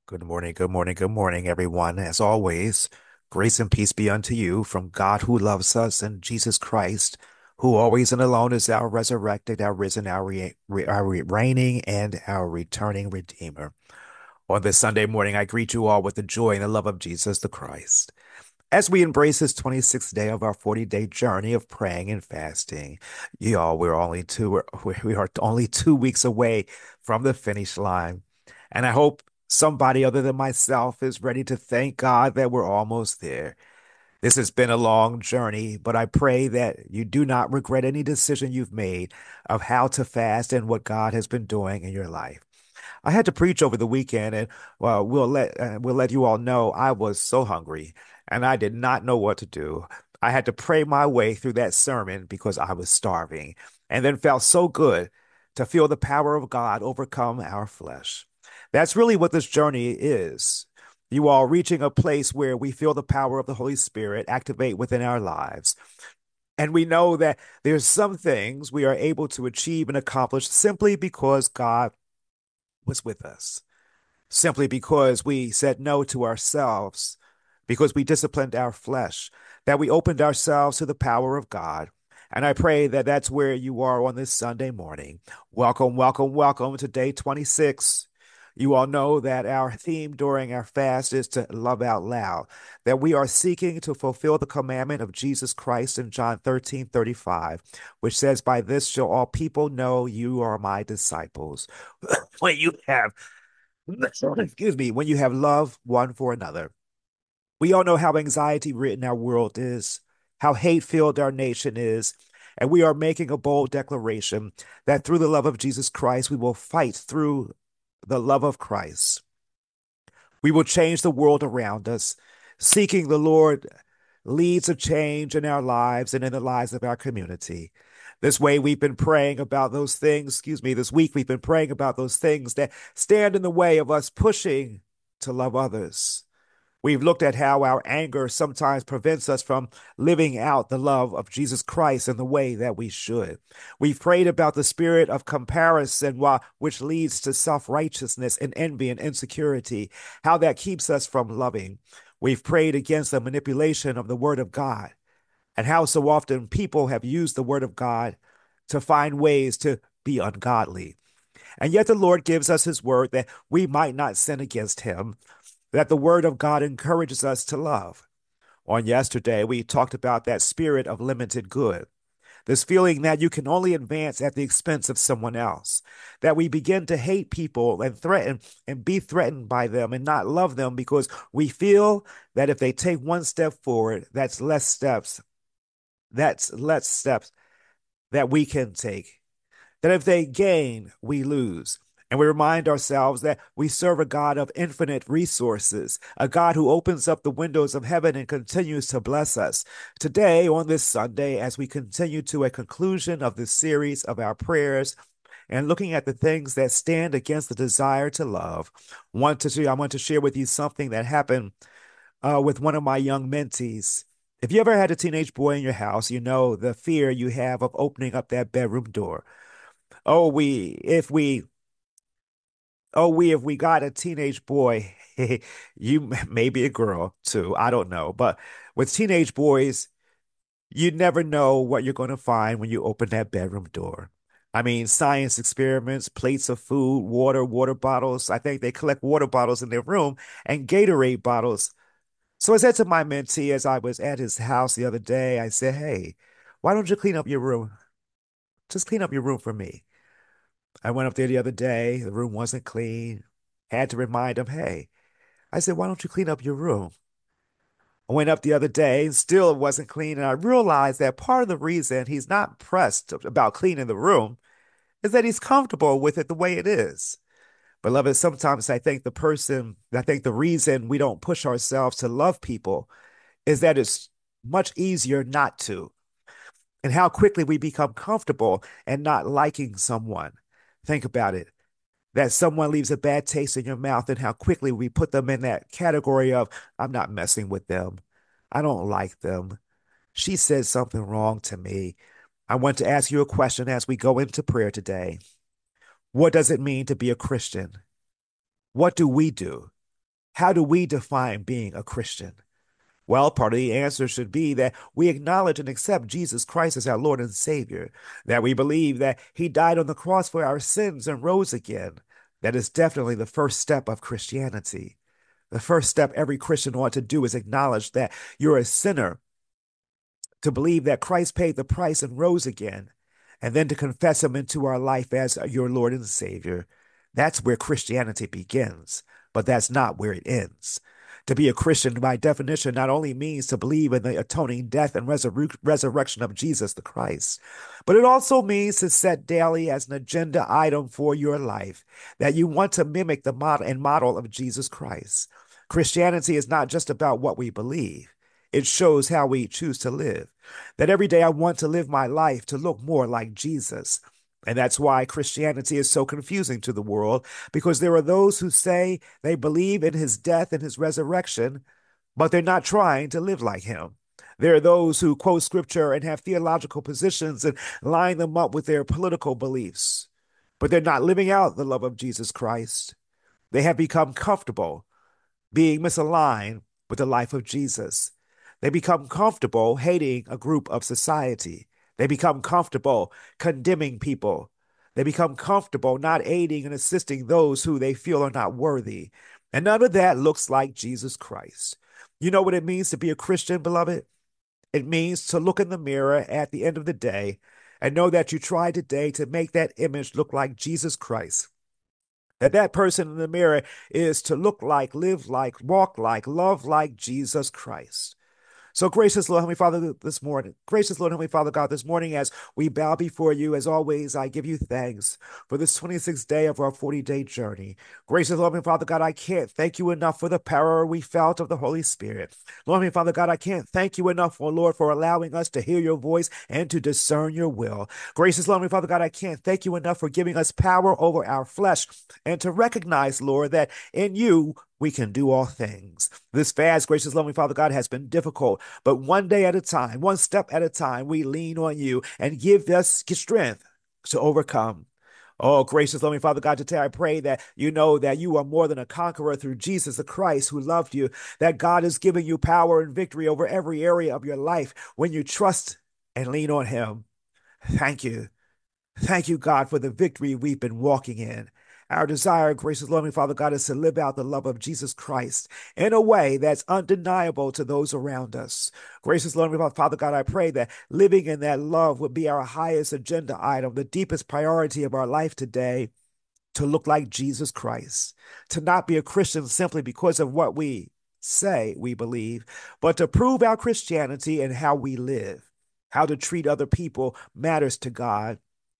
Good morning, good morning, good morning, everyone. As always, grace and peace be unto you from God who loves us and Jesus Christ, who always and alone is our resurrected, our risen, our reigning, and our returning Redeemer. On this Sunday morning, I greet you all with the joy and the love of Jesus the Christ. As we embrace this 26th day of our 40-day journey of praying and fasting, y'all, we are only 2 weeks away from the finish line. And I hope somebody other than myself is ready to thank God that we're almost there. This has been a long journey, but I pray that you do not regret any decision you've made of how to fast and what God has been doing in your life. I had to preach over the weekend, and well, we'll let you all know I was so hungry, and I did not know what to do. I had to pray my way through that sermon because I was starving, and then felt so good to feel the power of God overcome our flesh. That's really what this journey is. You all reaching a place where we feel the power of the Holy Spirit activate within our lives. And we know that there's some things we are able to achieve and accomplish simply because God was with us, simply because we said no to ourselves, because we disciplined our flesh, that we opened ourselves to the power of God. And I pray that that's where you are on this Sunday morning. Welcome, welcome, welcome to day 26. You all know that our theme during our fast is to love out loud, that we are seeking to fulfill the commandment of Jesus Christ in John 13:35, which says, "By this shall all people know you are my disciples." When you have excuse me, when you have love one for another. We all know how anxiety ridden our world is, how hate filled our nation is, and we are making a bold declaration that through the love of Jesus Christ, we will fight through the love of Christ. We will change the world around us. Seeking the Lord leads a change in our lives and in the lives of our community. This way, we've been praying about those things, this week, we've been praying about those things that stand in the way of us pushing to love others. We've looked at how our anger sometimes prevents us from living out the love of Jesus Christ in the way that we should. We've prayed about the spirit of comparison, which leads to self righteousness and envy and insecurity, how that keeps us from loving. We've prayed against the manipulation of the Word of God and how so often people have used the Word of God to find ways to be ungodly. And yet the Lord gives us His word that we might not sin against Him, that the Word of God encourages us to love. On yesterday, we talked about that spirit of limited good, this feeling that you can only advance at the expense of someone else, that we begin to hate people and threaten and be threatened by them and not love them because we feel that if they take one step forward, that's less steps that we can take. That if they gain, we lose. And we remind ourselves that we serve a God of infinite resources, a God who opens up the windows of heaven and continues to bless us. Today, on this Sunday, as we continue to a conclusion of this series of our prayers and looking at the things that stand against the desire to love, I want to share with you something that happened with one of my young mentees. If you ever had a teenage boy in your house, you know the fear you have of opening up that bedroom door. Oh, we, if we, if we got a teenage boy, you maybe a girl too, I don't know. But with teenage boys, you never know what you're going to find when you open that bedroom door. I mean, science experiments, plates of food, water bottles. I think they collect water bottles in their room and Gatorade bottles. So I said to my mentee as I was at his house the other day, I said, "Hey, why don't you clean up your room? Just clean up your room for me." I went up there the other day. The room wasn't clean. Had to remind him, "Hey," I said, "why don't you clean up your room?" I went up the other day and still it wasn't clean. And I realized that part of the reason he's not pressed about cleaning the room is that he's comfortable with it the way it is. Beloved, sometimes I think the reason we don't push ourselves to love people is that it's much easier not to, and how quickly we become comfortable and not liking someone. Think about it. That someone leaves a bad taste in your mouth and how quickly we put them in that category of, "I'm not messing with them. I don't like them. She said something wrong to me." I want to ask you a question as we go into prayer today. What does it mean to be a Christian? What do we do? How do we define being a Christian? Well, part of the answer should be that we acknowledge and accept Jesus Christ as our Lord and Savior, that we believe that He died on the cross for our sins and rose again. That is definitely the first step of Christianity. The first step every Christian ought to do is acknowledge that you're a sinner, to believe that Christ paid the price and rose again, and then to confess Him into our life as your Lord and Savior. That's where Christianity begins, but that's not where it ends. To be a Christian, by definition, not only means to believe in the atoning death and resurrection of Jesus the Christ, but it also means to set daily as an agenda item for your life that you want to mimic the model of Jesus Christ. Christianity is not just about what we believe. It shows how we choose to live. That every day I want to live my life to look more like Jesus. And that's why Christianity is so confusing to the world, because there are those who say they believe in His death and His resurrection, but they're not trying to live like Him. There are those who quote scripture and have theological positions and line them up with their political beliefs, but they're not living out the love of Jesus Christ. They have become comfortable being misaligned with the life of Jesus. They become comfortable hating a group of society. They become comfortable condemning people. They become comfortable not aiding and assisting those who they feel are not worthy. And none of that looks like Jesus Christ. You know what it means to be a Christian, beloved? It means to look in the mirror at the end of the day and know that you tried today to make that image look like Jesus Christ. That person in the mirror is to look like, live like, walk like, love like Jesus Christ. So, gracious Lord, Heavenly Father, this morning, gracious Lord, Heavenly Father God, this morning, as we bow before you, as always, I give you thanks for this 26th day of our 40-day journey. Gracious Lord, Heavenly Father God, I can't thank you enough for the power we felt of the Holy Spirit. Lord, Heavenly Father God, I can't thank you enough, oh Lord, for allowing us to hear your voice and to discern your will. Gracious Lord, Heavenly Father God, I can't thank you enough for giving us power over our flesh and to recognize, Lord, that in you we can do all things. This fast, gracious, loving Father God, has been difficult, but one day at a time, one step at a time, we lean on you and give us strength to overcome. Oh, gracious, loving Father God, today I pray that you know that you are more than a conqueror through Jesus the Christ who loved you, that God is giving you power and victory over every area of your life when you trust and lean on Him. Thank you. Thank you, God, for the victory we've been walking in. Our desire, gracious, loving Father God, is to live out the love of Jesus Christ in a way that's undeniable to those around us. Gracious, loving Father God, I pray that living in that love would be our highest agenda item, the deepest priority of our life today, to look like Jesus Christ, to not be a Christian simply because of what we say we believe, but to prove our Christianity and how we live. How to treat other people matters to God.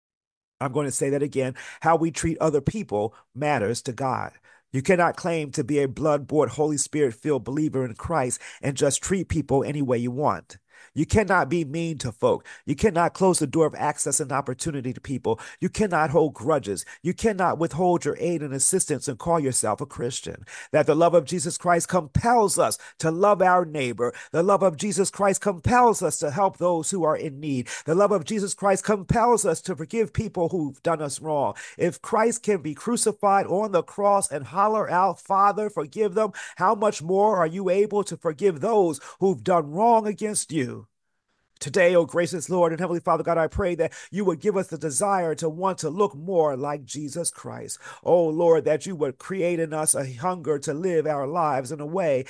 I'm going to say that again. How we treat other people matters to God. You cannot claim to be a blood-bought, Holy Spirit-filled believer in Christ and just treat people any way you want. You cannot be mean to folk. You cannot close the door of access and opportunity to people. You cannot hold grudges. You cannot withhold your aid and assistance and call yourself a Christian. That the love of Jesus Christ compels us to love our neighbor. The love of Jesus Christ compels us to help those who are in need. The love of Jesus Christ compels us to forgive people who've done us wrong. If Christ can be crucified on the cross and holler out, Father, forgive them, how much more are you able to forgive those who've done wrong against you? Today, oh gracious Lord and Heavenly Father God, I pray that you would give us the desire to want to look more like Jesus Christ. Oh Lord, that you would create in us a hunger to live our lives in a way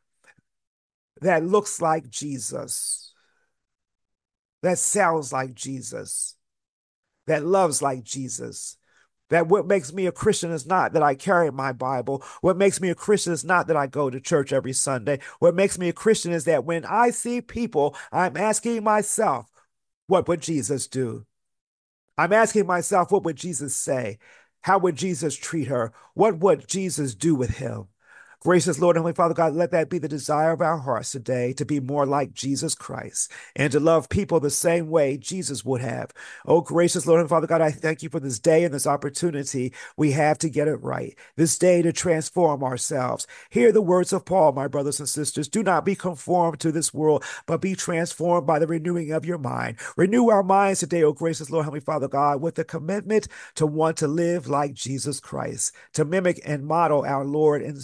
that looks like Jesus, that sounds like Jesus, that loves like Jesus. That what makes me a Christian is not that I carry my Bible. What makes me a Christian is not that I go to church every Sunday. What makes me a Christian is that when I see people, I'm asking myself, what would Jesus do? I'm asking myself, what would Jesus say? How would Jesus treat her? What would Jesus do with him? Gracious Lord, Heavenly Father God, let that be the desire of our hearts today, to be more like Jesus Christ and to love people the same way Jesus would have. Oh, gracious Lord and Father God, I thank you for this day and this opportunity we have to get it right, this day to transform ourselves. Hear the words of Paul, my brothers and sisters. Do not be conformed to this world, but be transformed by the renewing of your mind. Renew our minds today, oh, gracious Lord, Heavenly Father God, with the commitment to want to live like Jesus Christ, to mimic and model our Lord and Savior.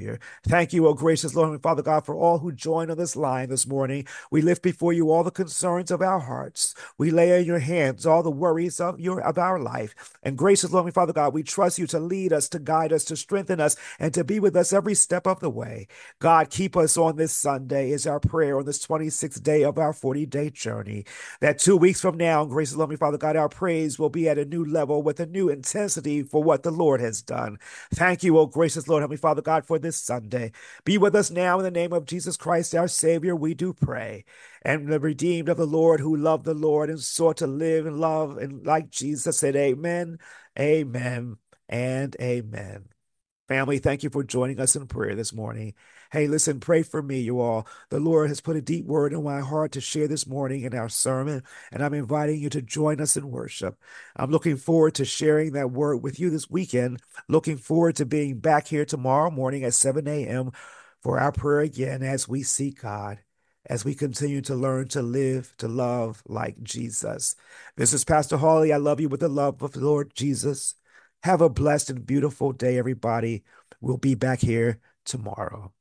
Savior. Thank you, O gracious Lord and Father God, for all who join on this line this morning. We lift before you all the concerns of our hearts. We lay in your hands all the worries of our life. And gracious Lord and Father God, we trust you to lead us, to guide us, to strengthen us, and to be with us every step of the way. God, keep us on this Sunday is our prayer on this 26th day of our 40-day journey. That 2 weeks from now, gracious Lord and Father God, our praise will be at a new level with a new intensity for what the Lord has done. Thank you, O gracious Lord, Heavenly Father God, for this Sunday. Be with us now in the name of Jesus Christ, our Savior, we do pray. And the redeemed of the Lord who loved the Lord and sought to live and love and like Jesus said, amen, amen, and amen. Family, thank you for joining us in prayer this morning. Hey, listen, pray for me, you all. The Lord has put a deep word in my heart to share this morning in our sermon, and I'm inviting you to join us in worship. I'm looking forward to sharing that word with you this weekend. Looking forward to being back here tomorrow morning at 7 a.m. for our prayer again as we seek God, as we continue to learn to live, to love like Jesus. This is Pastor Hawley. I love you with the love of the Lord Jesus. Have a blessed and beautiful day, everybody. We'll be back here tomorrow.